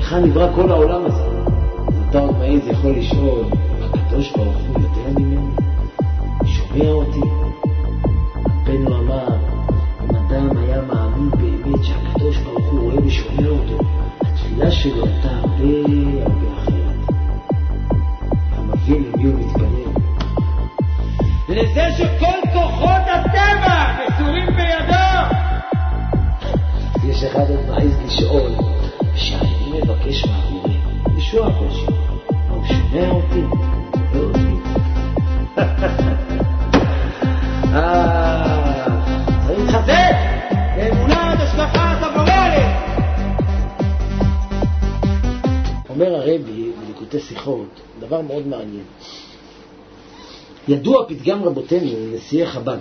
היכן נברא כל העולם הזה? אתה עוד מעיד יכול לשאול, הקדוש ברוך הוא יודע ממני? שומע אותי? רבנו אמר, אם אדם היה מאמין באמת שהקדוש ברוך הוא רואה ושומע אותו, התפילה שלו הייתה הרבה אחרת. המבין למי הוא מתפלל. לזה שכל כוחות הטבע מסורים בידו. יש אחד עוד מעיז לשאול, שאני מבקש מהבורא, ישוע הקושי, הוא שומע אותי? לא אותי. צריך לחזק באמונה השגחת הבורא. אומר הרבי בליקוטי שיחות דבר מאוד מעניין. ידוע פתגם רבותינו נשיאי חב"ד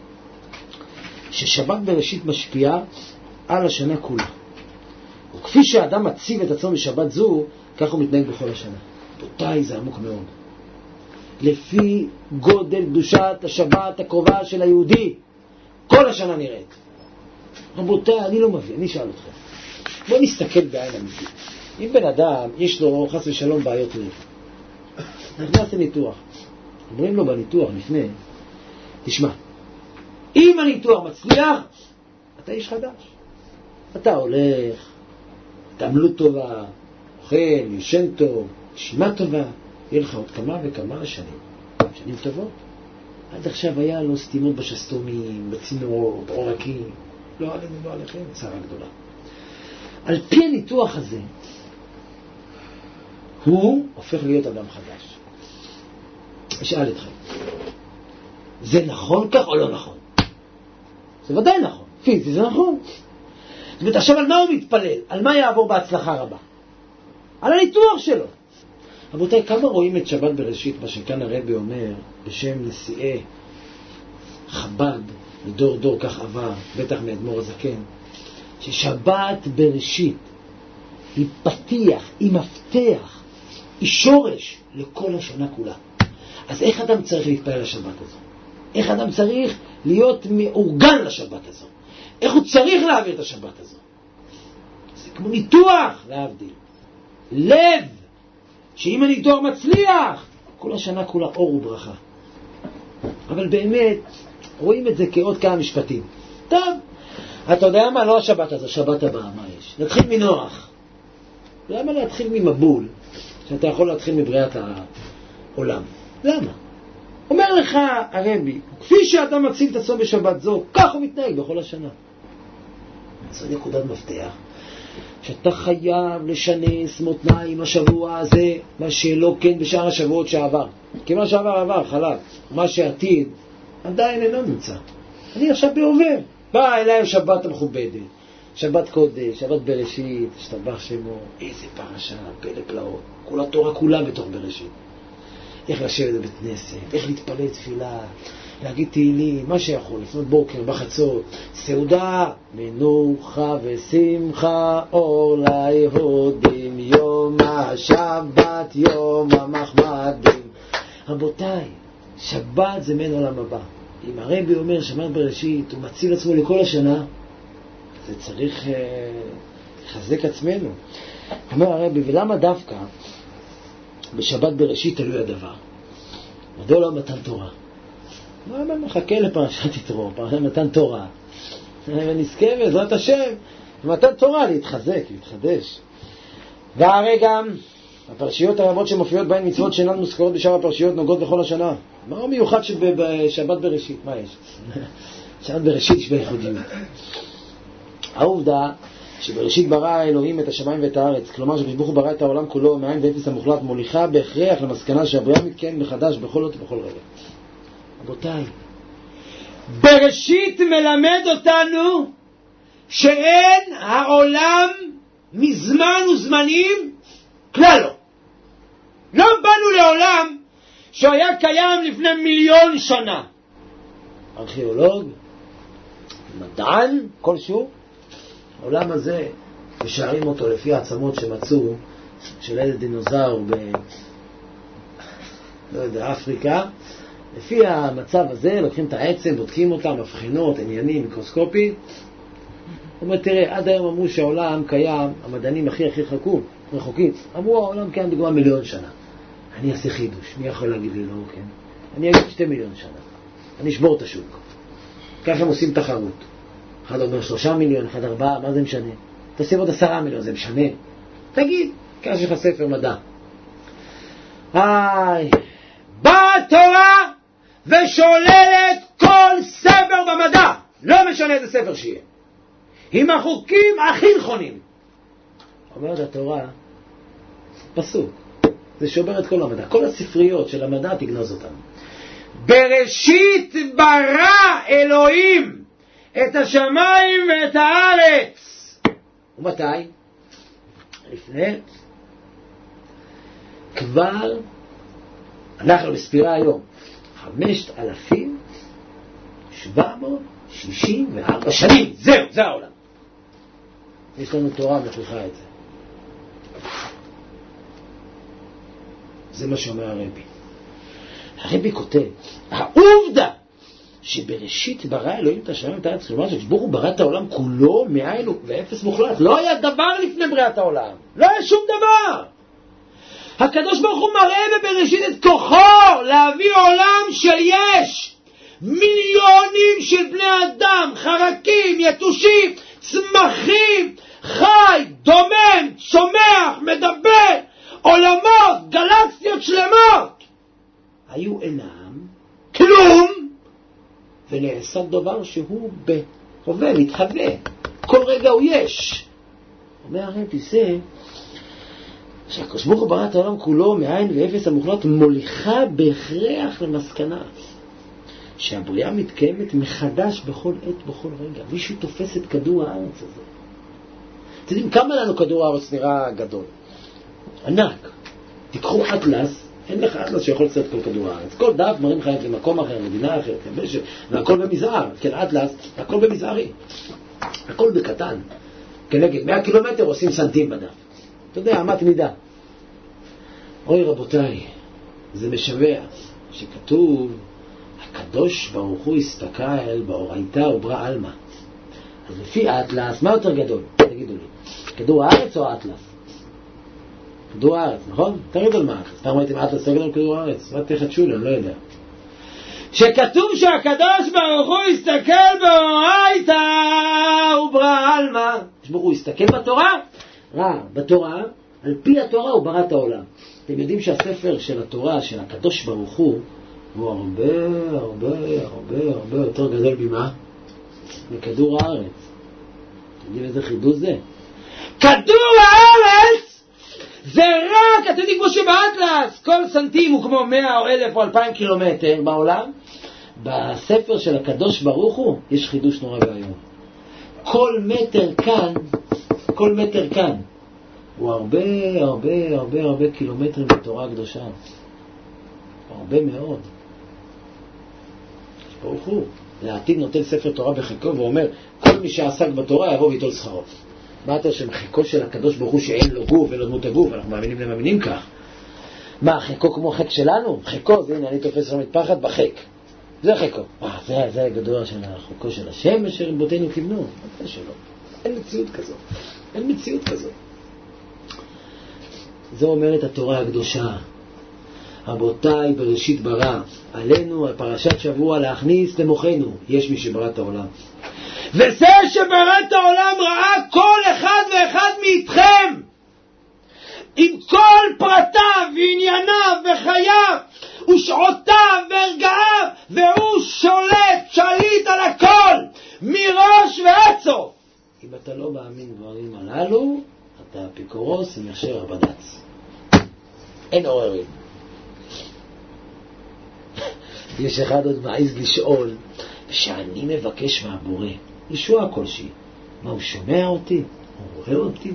ששבת בראשית משפיעה על השנה כולה, וכפי שהאדם מציב את עצמו בשבת זו, כך הוא מתנהג בכל השנה. רבותיי, זה עמוק מאוד. לפי גודל קדושת השבת הקרובה של היהודי, כל השנה נראית. רבותיי, אני לא מבין, אני אשאל אתכם. בואו נסתכל בעין אמיתית. אם בן אדם יש לו חס ושלום בעיות לב, נכנס לניתוח, אומרים לו בניתוח לפני, תשמע, אם הניתוח מצליח, אתה איש חדש. אתה הולך, אתה עמלות טובה, אוכל, ישן טוב, נשימה טובה, יהיה לך עוד כמה וכמה שנים טובות. עד עכשיו היה לו סתימות בשסתומים, בצינורות, עורקים, לא עלינו, לא עליכם, צרה גדולה. על פי הניתוח הזה, הוא הופך להיות אדם חדש. אשאל אתכם, זה נכון כך או לא נכון? זה ודאי נכון, פיזי זה נכון. זאת אומרת, עכשיו על מה הוא מתפלל? על מה יעבור בהצלחה רבה? על הניתוח שלו. רבותיי, כמה רואים את שבת בראשית, מה שכאן הרבי אומר, בשם נשיאי חב"ד, מדור דור כך עבר, בטח מאדמו"ר הזקן, ששבת בראשית היא פתיח, היא מפתח, היא שורש לכל השנה כולה. אז איך אדם צריך להתפעל לשבת הזו? איך אדם צריך להיות מאורגן לשבת הזו? איך הוא צריך להעביר את השבת הזו? זה כמו ניתוח, להבדיל. לב, שאם הניתוח מצליח, כל השנה כולה אור וברכה. אבל באמת, רואים את זה כעוד כמה משפטים. טוב, אתה יודע מה? לא השבת הזו, השבת הבאה, מה יש? נתחיל מנוח. למה להתחיל ממבול, שאתה יכול להתחיל מבריאת העולם? למה? אומר לך הרבי, כפי שאתה מציב את עצמו בשבת זו, כך הוא מתנהג בכל השנה. זו נקודת מפתח, שאתה חייב לשנס מותניים השבוע הזה, מה שלא כן בשאר השבועות שעבר. כי מה שעבר עבר, חלק. מה שעתיד, עדיין אינו נמצא. אני עכשיו בעובר. בא אליי שבת המכובדת, שבת קודש, שבת בראשית, השתבח שמו, איזה פרשה, פלא פלאות. כל התורה כולה בתוך בראשית. איך לשבת בבית כנסת, איך להתפלל תפילה, להגיד תהילים, מה שיכול, לפנות בוקר, בחצות, סעודה, מנוחה ושמחה, אור ליהודים, יום השבת, יום המחמדים. רבותיי, שבת זה מן עולם הבא. אם הרבי אומר שבת בראשית, הוא מציל עצמו לכל השנה, זה צריך לחזק עצמנו. אומר הרבי, ולמה דווקא בשבת בראשית תלוי הדבר? מדוע לא מתן תורה? מה מחכה לפרשת יתרו, פרשת מתן תורה, ונזכה בעזרת השם מתן תורה להתחזק, להתחדש. והרי גם הפרשיות הרבות שמופיעות בהן מצוות שאינן מוזכרות בשאר הפרשיות נוגעות בכל השנה. מה המיוחד שבשבת בראשית? מה יש? שבת בראשית יש בייחודיות. העובדה שבראשית ברא אלוהים את השמיים ואת הארץ, כלומר שהקדוש ברוך הוא ברא את העולם כולו מאין ואפס המוחלט, מוליכה בהכרח למסקנה שהבריאה מתקיים מחדש בכל אות ובכל רגע. רבותיי, בראשית מלמד אותנו שאין העולם מזמן וזמנים כלל לא. לא באנו לעולם שהיה קיים לפני 1,000,000 שנה. ארכיאולוג, מדען, כלשהו, העולם הזה משערים אותו לפי העצמות שמצאו של איזה דינוזאור לא יודע, אפריקה. לפי המצב הזה לוקחים את העצם, בודקים אותם, מבחינות, עניינים, מיקרוסקופי, זאת אומרת, תראה, עד היום אמרו שהעולם קיים, המדענים הכי רחוקים, אמרו העולם קיים דוגמה 1,000,000 שנה. אני אעשה חידוש, מי יכול להגיד לי לא, כן? אני אגיד 2,000,000 שנה. אני אשבור את השוק. ככה הם עושים תחרות. אחד אומר 3 מיליון, אחד 4, מה זה משנה? תעשה עוד 10 מיליון, זה משנה. תגיד, ככה יש לך ספר מדע. באה תורה ושוללת כל ספר במדע. לא משנה איזה ספר שיהיה. עם החוקים הכי נכונים. אומרת התורה, פסוק. זה שובר את כל המדע. כל הספריות של המדע תגנוז אותם. בראשית ברא אלוהים את השמיים ואת הארץ. ומתי? לפני. כבר אנחנו בספירה היום 5,764 שנים. זהו, זה העולם. יש לנו תורה מוכיחה את זה. זה מה שאומר הרבי. הרבי כותב, העובדה שבראשית ברא אלוהים את השמיים ואת הארץ, כלומר שברוך הוא ברא את העולם כולו מאין ואפס מוחלט. לא היה דבר לפני בריאת העולם. לא היה שום דבר. הקדוש ברוך הוא מראה בבראשית את כוחו להביא עולם של יש. מיליונים של בני אדם, חרקים, יתושים, צמחים, חי, דומם, צומח, מדבר, עולמות, גלקסיות שלמות. היו אינם כלום, ונעשה דבר שהוא בהווה, מתהווה. כל רגע הוא יש. אומר הרבי, זה שהקדוש ברוך הוא ברא את העולם כולו מאין ואפס המוחלט, מוליכה בהכרח למסקנה שהבריאה מתקיימת מחדש בכל עת, בכל רגע. מישהו תופס את כדור הארץ הזה. אתם יודעים כמה לנו כדור הארץ נראה גדול? ענק. תיקחו אטלס, אין לך אטלס שיכול לצאת כל כדור הארץ. כל דף מראים לך את למקום אחר, מדינה אחרת, והכל במזער. כן, אטלס, הכל במזערי. הכל בקטן. כנגד 100 קילומטר עושים סנטים בדף. אתה יודע, אמת מידה. אוי רבותיי, זה משווה שכתוב, הקדוש ברוך הוא הסתכל באורייתא וברא עלמא. אז לפי האטלס, מה יותר גדול? תגידו לי, כדור הארץ או האטלס? כדור הארץ, נכון? תגידו על מה האטלס. פעם ראיתם האטלס יותר גדול כדור הארץ? מה תחדשו לי, אני לא יודע. שכתוב שהקדוש ברוך הוא הסתכל באורייתא וברא עלמא. הקדוש ברוך הוא הסתכל בתורה? בתורה, על פי התורה הוא ברא את העולם. אתם יודעים שהספר של התורה, של הקדוש ברוך הוא הרבה יותר גדול ממה? מכדור הארץ. אתם יודעים איזה חידוש זה? כדור הארץ זה רק, אתם יודעים כמו שבאטלס, כל סנטים הוא כמו 100 או 1,000 או 2,000 קילומטר בעולם. בספר של הקדוש ברוך הוא יש חידוש נורא ואיום. כל מטר כאן הוא הרבה קילומטרים בתורה הקדושה. הרבה מאוד. ברוך הוא לעתיד נותן ספר תורה בחיקו ואומר, כל מי שעסק בתורה יבוא ויטול שכרו. מה אתה שמחיקו של הקדוש ברוך הוא שאין לו גוף ולא דמות הגוף? אנחנו מאמינים כך. מה, חיקו כמו חק שלנו? חיקו, זה הנה, אני תופס רמת פחד בחק. זה חיקו. זה הגדול של החיקו של השם אשר רבותינו כיוונו. מה שלא. אין מציאות כזאת. זו אומרת התורה הקדושה. רבותיי, בראשית ברא, עלינו, פרשת שבוע, להכניס למוחנו, יש מי שברא את העולם. וזה שברא את העולם ראה כל אחד ואחד מאיתכם, עם כל פרטיו וענייניו וחייו ושעותיו והרגעיו, והוא שליט על הכל, מראש ועד סוף. אם אתה לא מאמין דברים הללו, אתה אפיקורוס ומכשיר הבד"ץ. אין עוררין. יש אחד עוד מעיז לשאול, שאני מבקש מהבורא ישועה כלשהי, מה, הוא שומע אותי? הוא רואה אותי?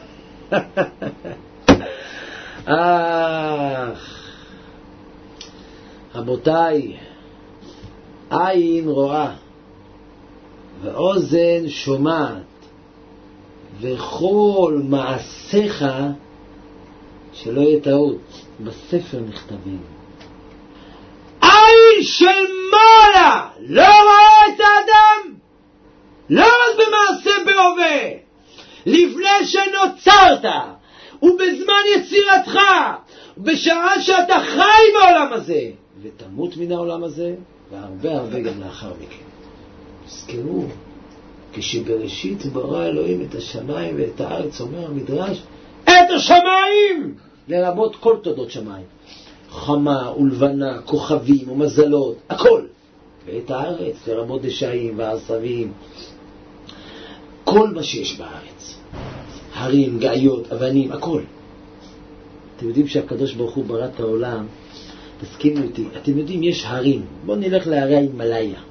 רבותיי, עין רואה ואוזן שומעת וכל מעשיך, שלא יהיה טעות, בספר נכתבים. עין של מעלה לא רואה את האדם לא רק במעשה בהווה, לפני שנוצרת, ובזמן יצירתך, בשעה שאתה חי בעולם הזה, ותמות מן העולם הזה, והרבה הרבה גם לאחר מכן. תזכרו, כשבראשית ברא אלוהים את השמיים ואת הארץ, אומר המדרש, את השמיים! לרבות כל תודות שמיים. חמה ולבנה, כוכבים ומזלות, הכל. ואת הארץ, לרבות דשאים ועשבים. כל מה שיש בארץ. הרים, גאיות, אבנים, הכל. אתם יודעים שהקדוש ברוך הוא ברא את העולם, תסכימו איתי, אתם יודעים, יש הרים. בואו נלך להרי ההימאליה.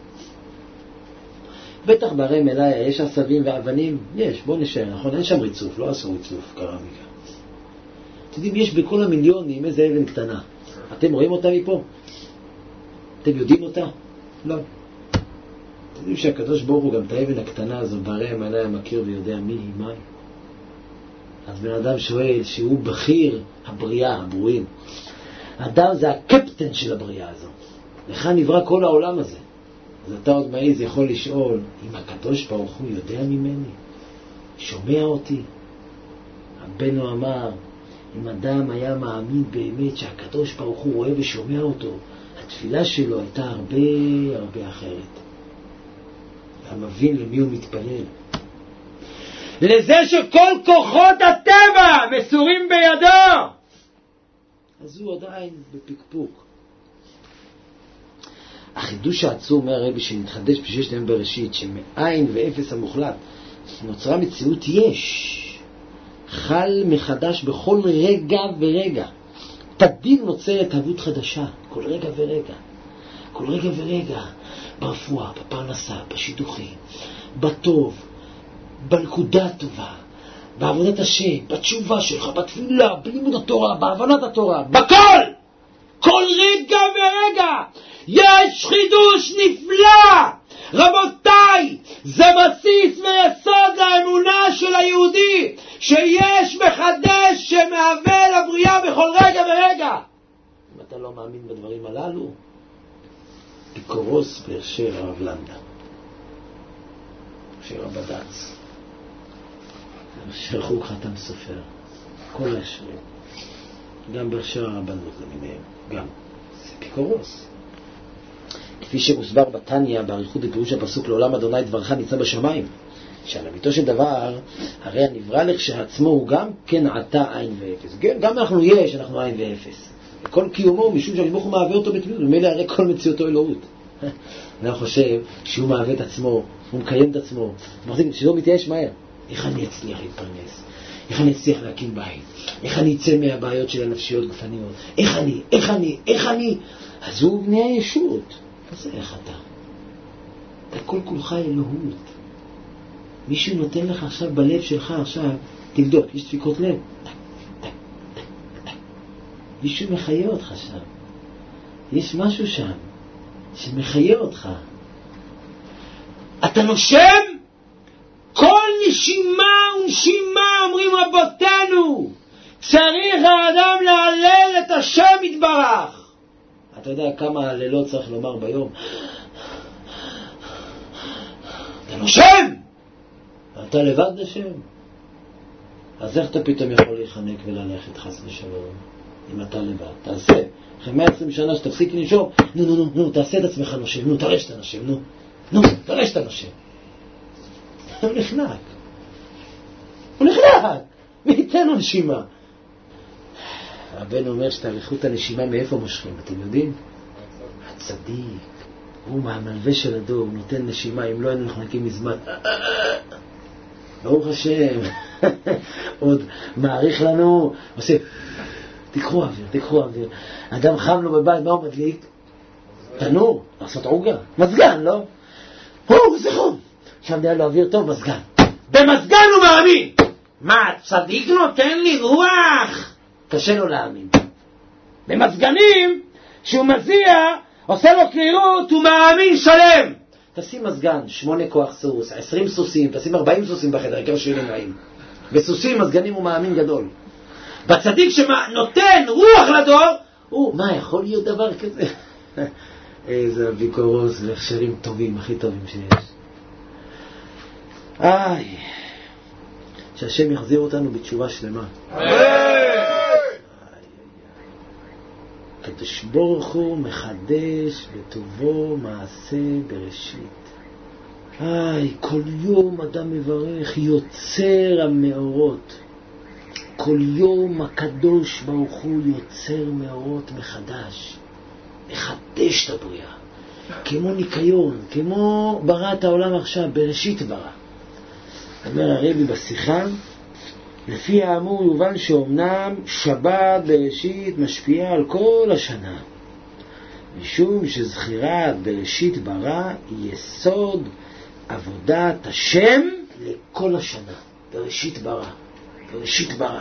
בטח בהרי ההימאליה יש עשבים ואבנים? יש, בואו נשאר, נכון? אין שם ריצוף, לא עשו ריצוף, קרמיקה. אתם יודעים, יש בכל המיליונים איזה אבן קטנה. אתם רואים אותה מפה? אתם יודעים אותה? לא. אתם יודעים שהקדוש ברוך הוא גם את האבן הקטנה הזו בהרי ההימאליה מכיר ויודע מי היא מהי? אז בן אדם שואל שהוא בכיר הבריאה, הברואים. אדם זה הקפטן של הבריאה הזו. לך נברא כל העולם הזה. אז אתה עוד מעיז יכול לשאול, אם הקדוש ברוך הוא יודע ממני? שומע אותי? רבנו אמר, אם אדם היה מאמין באמת שהקדוש ברוך הוא רואה ושומע אותו, התפילה שלו הייתה הרבה הרבה אחרת. אתה מבין למי הוא מתפלל. לזה שכל כוחות הטבע מסורים בידו. אז הוא עדיין בפקפוק. החידוש העצום אומר הרבי שמתחדש בששת ימים בראשית, שמאין ואפס המוחלט נוצרה מציאות יש. חל מחדש בכל רגע ורגע. תדיר נוצרת הוות חדשה, כל רגע ורגע. כל רגע ורגע. ברפואה, בפרנסה, בשידוכים, בטוב, בנקודה הטובה, בעבודת השם, בתשובה שלך, בתפילה, בלימוד התורה, בהבנת התורה, בכל! כל רגע ורגע יש חידוש נפלא. רבותיי, זה בסיס ויסוד לאמונה של היהודי, שיש מחדש שמהווה לבריאה בכל רגע ורגע. אם אתה לא מאמין בדברים הללו, פיקורוס באשר הרב לנדה, באשר הבד"ץ, באשר חוק חתם סופר, כל האשרים, גם באשר הרבנות למיניהם, גם זה פיקורוס. כפי שמוסבר בתניא באריכות בפירוש הפסוק לעולם אדוני דברך ניצב בשמיים, שעל אמיתו של דבר הרי הנברא לכשעצמו הוא גם כן עתה עין ואפס. גם אנחנו יש, אנחנו עין ואפס. כל קיומו משום שהקדוש הוא מהווה אותו בתמידות, ומילא הרי כל מציאותו אלוהות. אני חושב שהוא מהווה את עצמו, הוא מקיים את עצמו, מחזיק שלא מתייאש מהר. איך אני אצליח להתפרנס? איך אני אצליח להקים בית? איך אני אצא מהבעיות של הנפשיות גופניות? איך אני? אז הוא בני הישות. אז איך אתה? אתה כל כולך אלוהות. מישהו נותן לך עכשיו בלב שלך עכשיו, תבדוק, יש דפיקות לב. מישהו מחיה אותך שם. יש משהו שם שמחיה אותך. אתה נושם? כל נשימה ונשימה, אומרים רבותינו, צריך האדם להלל את השם יתברך. אתה יודע כמה הלילות צריך לומר ביום? אתה נושם! אתה לבד נשם. אז איך אתה פתאום יכול להיחנק וללכת חס ושלום? אם אתה לבד, תעשה. אחרי 120 שנה שתפסיק לנשום, נו, תעשה את עצמך נושם, תראה שאתה נושם, תראה שאתה נושם. הוא נחנק. מי ייתן לו נשימה? רבנו אומר שתאריכות הנשימה מאיפה מושכים, אתם יודעים? הצדיק. הוא מהמלווה של הדור, הוא נותן נשימה, אם לא היינו נחנקים מזמן. ברוך השם. עוד מעריך לנו, עושה, תיקחו אוויר. אדם חם לו בבית, מה הוא מדליק? תנור, לעשות עוגה. מזגן, לא? זה חום. שם דעה לו אוויר טוב, מזגן. במזגן הוא מאמין. מה, צדיק נותן לי רוח? קשה לו להאמין. במזגנים, שהוא מזיע, עושה לו קרירות, הוא מאמין שלם. תשים מזגן, 8 כוח סוס, 20 סוסים, תשים 40 סוסים בחדר, העיקר שיהיה נעים. בסוסים, מזגנים הוא מאמין גדול. בצדיק שנותן רוח לדור, מה, יכול להיות דבר כזה? איזה ביקורוס והכשרים טובים, הכי טובים שיש. שהשם יחזיר אותנו בתשובה שלמה. הקדוש ברוך הוא מחדש בטובו מעשה בראשית. כל יום אדם מברך, יוצר המאורות. כל יום הקדוש ברוך הוא יוצר מאורות מחדש, מחדש את הבריאה, כמו ניקיון, כמו ברא את העולם עכשיו, בראשית ברא. אומר הרבי בשיחה, לפי האמור יובן שאומנם שבת בראשית משפיעה על כל השנה, משום שזכירת בראשית ברא היא יסוד עבודת השם לכל השנה. בראשית ברא, בראשית ברא.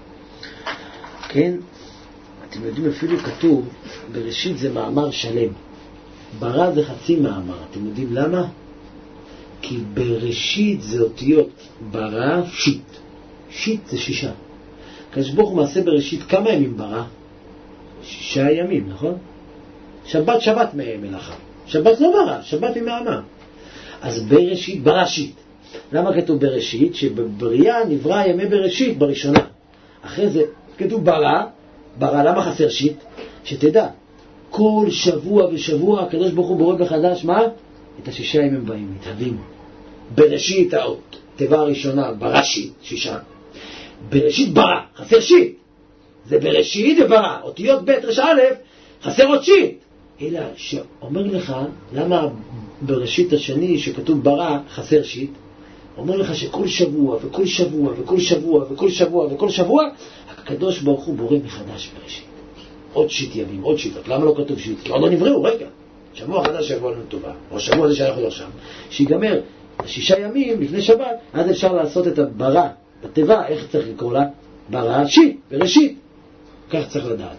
כן? אתם יודעים, אפילו כתוב, בראשית זה מאמר שלם. ברא זה חצי מאמר. אתם יודעים למה? כי בראשית זה אותיות ברא, שיט. שיט זה 6. הקדוש ברוך הוא מעשה בראשית כמה ימים ברא? 6 ימים, נכון? שבת מלאכה. שבת לא ברא, שבת היא מאמר. אז בראשית, בראשית. למה כתוב בראשית? שבבריאה נברא ימי בראשית בראשונה. אחרי זה כתוב ברא, למה חסר שיט? שתדע, כל שבוע ושבוע הקדוש ברוך הוא בורא מחדש, מה? את 6 ימים באים, מתהווים. בראשית האות, תיבה הראשונה, בראשית, 6. בראשית ברא, חסר שיט. זה בראשית וברא, אותיות ב' ר' א', חסר עוד שיט. אלא שאומר לך, למה בראשית השני שכתוב ברא חסר שיט? אומר לך שכל שבוע וכל שבוע וכל שבוע וכל שבוע וכל שבוע הקדוש ברוך הוא בורא מחדש בראשית. עוד שיט ימים, עוד שיטות. למה לא כתוב שיט? כי עוד לא נבראו, רגע. שבוע חדש שבוע לנו טובה. או שבוע הזה שאנחנו עכשיו. שיגמר 6 ימים לפני שבת, אז אפשר לעשות את הברא בתיבה. איך צריך לקרוא לה? ברא שיט, בראשית. כך צריך לדעת.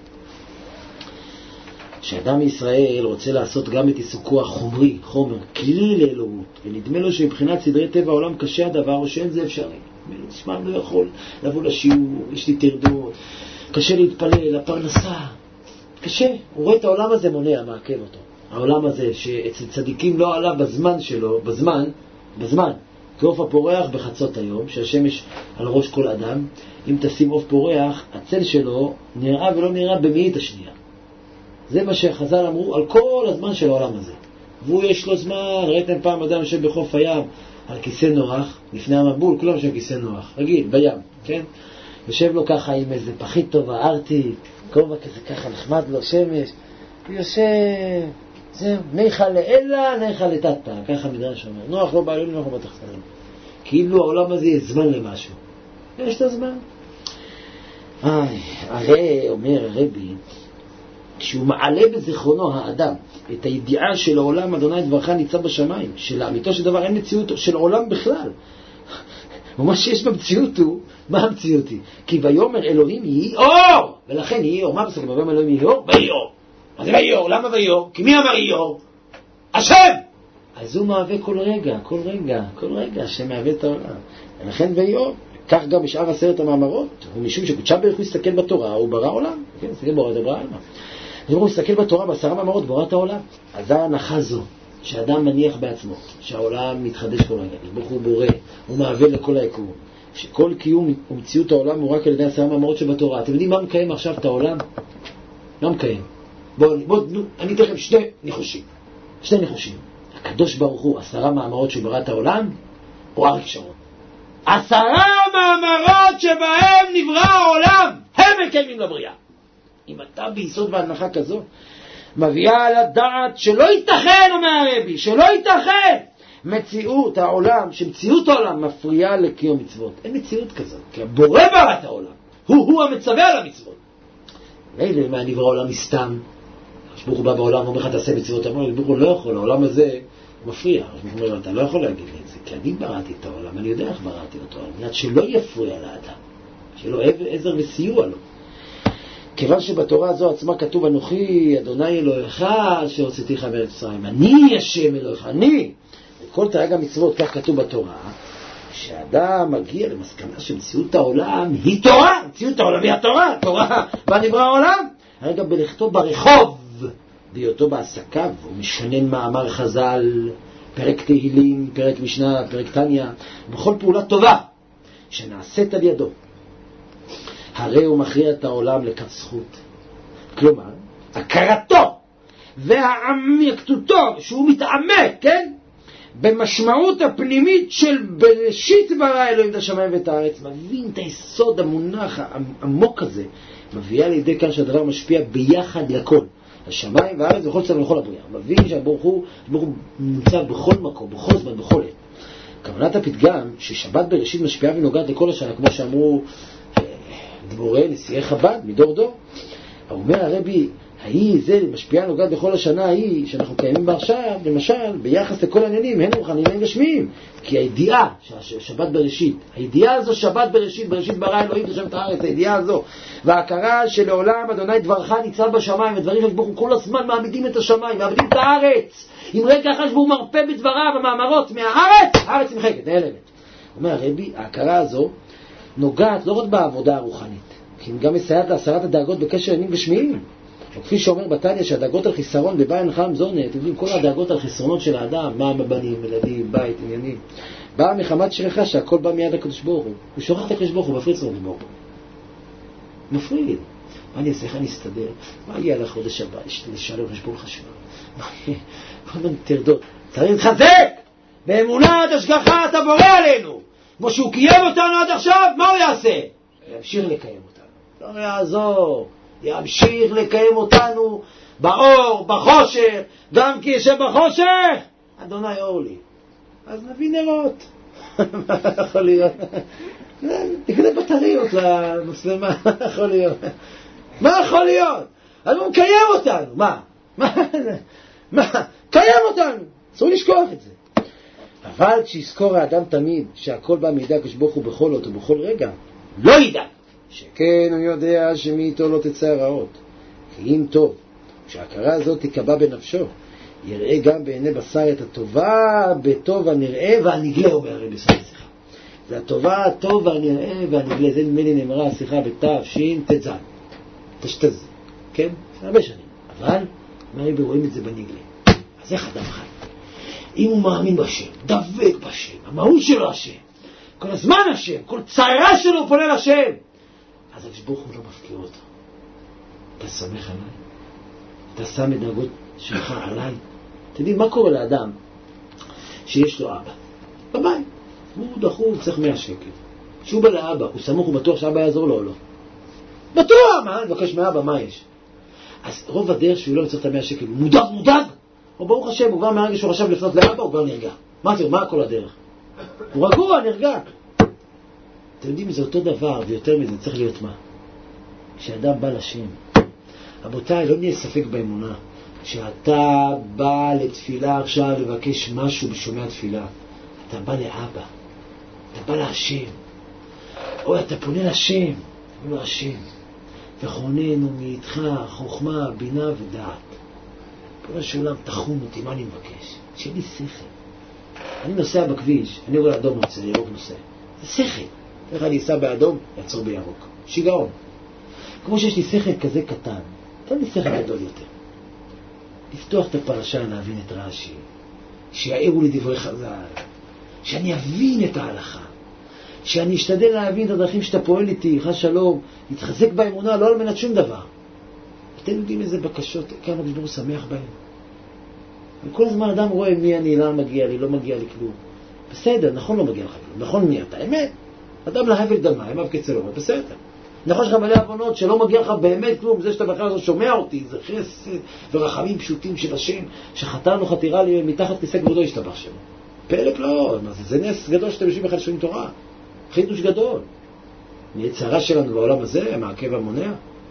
שאדם מישראל רוצה לעשות גם את עיסוקו החומרי, חומר, כלי לאלוהות, ונדמה לו שמבחינת סדרי טבע העולם קשה הדבר, או שאין זה אפשרי. תשמע, לא יכול לבוא לשיעור, יש לי תרדות, קשה להתפלל, לפרנסה, קשה. הוא רואה את העולם הזה מונע, מעכב אותו. העולם הזה שאצל צדיקים לא עלה בזמן שלו, בזמן, כעוף הפורח בחצות היום, שהשמש על ראש כל אדם, אם תשים עוף פורח, הצל שלו נראה ולא נראה במאית השנייה. זה מה שחז"ל אמרו על כל הזמן של העולם הזה. והוא יש לו זמן, ראיתם פעם אדם יושב בחוף הים על כיסא נוח, לפני המבול, כולם שם כיסא נוח, רגיל, בים, כן? יושב לו ככה עם איזה פחית טובה, ארטי, כובע כזה ככה נחמד לו, שמש, ויושב, זהו, ניחא לאלה, ניחא לטאטה, ככה מדרש אומר, נוח לא בעלים, נוח לא בתחתנים. כאילו העולם הזה יש זמן למשהו. יש לו זמן. הרי, אומר הרבי, כשהוא מעלה בזיכרונו האדם את הידיעה של העולם אדוני דברך ניצב בשמיים, שלאמיתו של דבר אין מציאות של עולם בכלל. ומה שיש במציאות הוא, מה המציאות היא? כי ויאמר אלוהים יהי אור, ולכן יהי אור. מה בסדר? ויאמר אלוהים יהי אור? ויהי אור. מה זה ויהי אור? למה ויהי אור? כי מי אמר יהי אור? השם! אז הוא מהווה כל רגע שמהווה את העולם. ולכן ויהי אור. כך גם בשאר 10 המאמרות, ומשום שקודשה ברוך הוא הסתכל בתורה, הוא ברא עולם. כן, הסתכל ברא את העולם. הוא מסתכל בתורה ב10 מאמרות ברא את העולם. אז ההנחה זו שאדם מניח בעצמו שהעולם מתחדש כל רגע, ברוך הוא בורא, הוא מהווה לכל היקום, שכל קיום ומציאות העולם הוא רק על ידי 10 מאמרות שבתורה. אתם יודעים מה מקיים עכשיו את העולם? לא מקיים. בואו, אני אתן לכם 2 ניחושים. הקדוש ברוך הוא 10 מאמרות שברא את העולם, או אריק שרון? 10 מאמרות שבהם נברא העולם, הם מקיימים לבריאה. אם אתה ביסוד והנחה כזו, מביאה על הדעת שלא ייתכן, אומר הרבי, שלא ייתכן מציאות העולם, שמציאות העולם מפריעה לקיום מצוות. אין מציאות כזאת, כי הבורא ברא את העולם, הוא המצווה על המצוות. ואלה מה נברא העולם מסתם? ברוך הוא בא בעולם ואומר לך תעשה מצוות, אמר ברוך הוא לא יכול, העולם הזה מפריע. ברוך הוא אומר, אתה לא יכול להגיד לי את זה, כי אני בראתי את העולם, אני יודע איך בראתי אותו, על מנת שלא יפריע לאדם, שלא עזר וסיוע לו. כיוון שבתורה הזו עצמה כתוב אנוכי אדוני אלוהיך שהוצאתיך מארץ מצרים, אני השם אלוהיך, אני. וכל תרי"ג המצוות, כך כתוב בתורה, שאדם מגיע למסקנה שמציאות העולם היא תורה, מציאות העולם היא התורה, תורה בה נברא העולם. הרגע בלכתו ברחוב, בהיותו בעסקיו, הוא משנן מאמר חז"ל, פרק תהילים, פרק משנה, פרק תניא, בכל פעולה טובה שנעשית על ידו. הרי הוא מכריע את העולם לכף זכות. כלומר, הכרתו והעמקתותו, שהוא מתעמק, כן? במשמעות הפנימית של בראשית ברא אלוהים את השמיים ואת הארץ, מבין את היסוד המונח העמוק הזה, מביאה לידי כאן שהדבר משפיע ביחד לכל, השמיים והארץ וכל צד ולכל הבריאה. מבין שהברוך הוא נמצא בכל מקום, בכל זמן, בכל עת. כוונת הפתגם ששבת בראשית משפיעה ונוגעת לכל השנה, כמו שאמרו דבורי נשיאי חב"ד מדור דור. אומר הרבי, זה משפיעה נוגעת בכל השנה ההיא שאנחנו קיימים בה עכשיו, למשל ביחס לכל העניינים, הן רוחניים והן גשמיים, כי הידיעה שבת בראשית, הידיעה הזו שבת בראשית, בראשית ברא אלוהים את השם את הארץ, הידיעה הזו וההכרה שלעולם אדוני דברך ניצב בשמיים, ודברים שברוך הוא כל הזמן מעמידים את השמיים, מעמידים את הארץ, אם רגע אחד שהוא מרפא בדבריו המאמרות מהארץ, הארץ נמחקת, נעלמת. אומר הרבי, ההכרה הזו נוגעת לא רק בעבודה הרוחנית, כי היא גם מסייעת להסרת הדאגות בקשר לעניינים גשמיים. וכפי שאומר בתניא שהדאגות על חיסרון בבית נחם זורנה, אתם יודעים, כל הדאגות על חיסרונות של האדם, מה הבנים, ילדים, בית, עניינים, באה מחמת שכחה שהכל בא מיד הקדוש ברוך הוא. הוא שוכח את הקדוש ברוך הוא, מפריד לקדוש ברוך הוא. מפריד. מה אני אעשה, איך אני אסתדר? מה יהיה על החודש הבא? יש לי לשלם חשבון חשמל. מה יהיה? כל מיני תרדות. צריך להתחזק! באמונת השגחה אתה בורא עלינו. כמו שהוא קיים אותנו עד עכשיו, מה הוא יעשה? ימשיך לקיים אותנו. לא יעזור. ימשיך לקיים אותנו באור, בחושך, גם כי ישב בחושך, אדוני אור לי. אז נביא נרות. מה יכול להיות? נקנה בטריות למצלמה, מה יכול להיות? מה יכול להיות? אז הוא מקיים אותנו, מה? קיים אותנו, אסור לשכוח את זה. אבל כשיזכור האדם תמיד שהכל בא מידי הקדוש ברוך הוא בכל עת ובכל רגע, לא ידע. שכן הוא יודע שמאיתו לא תצא הרעות. כי אם טוב, שההכרה הזאת תיקבע בנפשו, יראה גם בעיני בשר את הטובה בטוב הנראה והנגלה, אומר הרבי בשיחה. זה הטובה, הטוב והנראה והנגלה. זה נדמה נאמרה השיחה בתש"טז. תשתז. כן? זה הרבה שנים. אבל, מה הרבי רואים את זה בנגלה? אז איך אדם חי? אם הוא מאמין בשם, דבק בשם, המהות שלו השם, כל הזמן השם, כל צערה שלו פונה לשם, אז הקדוש הוא לא מפקיר אותו. אתה סומך עליי? אתה שם את דאגות שלך עליי? אתם יודעים, מה קורה לאדם שיש לו אבא? בבית. הוא דחוף, צריך 100 שקל. כשהוא בא לאבא, הוא סמוך, הוא בטוח שאבא יעזור לו או לא? בטוח! מה? אני מבקש מאבא, מה יש? אז רוב הדרך שהוא לא צריך את 100 שקל, הוא מודאג. או ברוך השם, הוא כבר מהרגע שהוא חשב לפנות לאבא, הוא כבר נרגע. מה כל הדרך? הוא רגוע, נרגע. אתם יודעים, זה אותו דבר, ויותר מזה, צריך להיות מה? כשאדם בא לשם, רבותיי, לא נהיה ספק באמונה, כשאתה בא לתפילה עכשיו לבקש משהו בשומע תפילה, אתה בא לאבא, אתה בא להשם, או אתה פונה לשם, אומר השם, וחוננו מאיתך חוכמה, בינה ודעת. פונה שעולם, תחום אותי, מה אני מבקש? שיהיה לי שכל. אני נוסע בכביש, אני רואה אדום נוסע, ירוק נוסע. זה שכל. איך אני אסע באדום, יעצור בירוק. שיגעון. כמו שיש לי שכל כזה קטן, תן לי שכל גדול יותר. לפתוח את הפרשה, להבין את רש"י, שיעירו לי דברי חז"ל, שאני אבין את ההלכה, שאני אשתדל להבין את הדרכים שאתה פועל איתי, חס שלום, להתחזק באמונה, לא על מנת שום דבר. אתם יודעים איזה בקשות, כמה הקדוש ברוך הוא שמח בהם. וכל הזמן אדם רואה מי אני, למה מגיע לי, לא מגיע לי כלום. בסדר, נכון לא מגיע לך כלום, נכון מי אתה, אמת. אדם להבל דמה, אמב כצלום, בסדר. נכון שלך מלא הבנות שלא מגיע לך באמת כלום, זה שאתה בכלל לא שומע אותי, זה חסד ורחמים פשוטים של השם, שחתרנו חתירה לי מתחת כיסא כבודו ישתבח שלו. פלא פלאות, זה נס גדול שאתם יושבים אחד שומעים תורה. חידוש גדול. מהצרה שלנו בעולם הזה, המעכב המונע.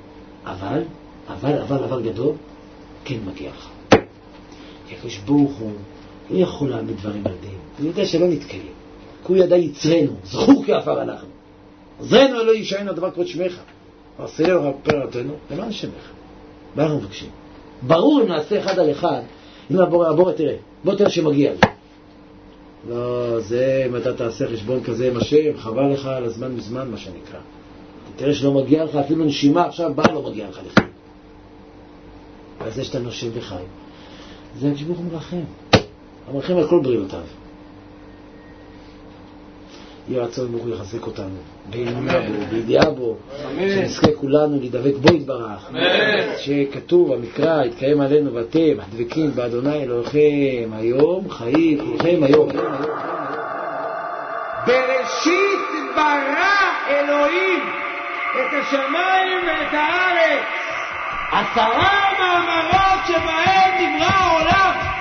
אבל גדול, כן מגיע לך. כי הקדוש ברוך הוא לא יכול להעמיד דברים על דין. הוא יודע שלא נתקיים. כי הוא ידע יצרנו, זכור כעפר אנחנו. עזרנו אלוהי ישענו דבר כבוד שמך. עשה לנו פרתנו, למען שמך. מה אנחנו מבקשים? ברור אם נעשה אחד על אחד, אם הבורא תראה, בוא תראה שמגיע לי. לא, זה אם אתה תעשה חשבון כזה עם השם, חבל לך על הזמן מזמן מה שנקרא. תראה שלא מגיע לך, אפילו נשימה עכשיו באה לא מגיע לך לך. אז זה שאתה נושם וחי. זה הקדוש ברוך הוא מרחם. המרחם על כל בריאותיו. יהי רצון ברוך הוא יחזק אותנו, באמונה בו, בידיעה בו, שנזכה כולנו להידבק בו יתברך. שכתוב, המקרא, יתקיים עלינו ואתם, הדבקים באדוני אלוהיכם, היום חיים, כולכם היום. בראשית ברא אלוהים את השמיים ואת הארץ, 10 מאמרות שבהם נברא העולם.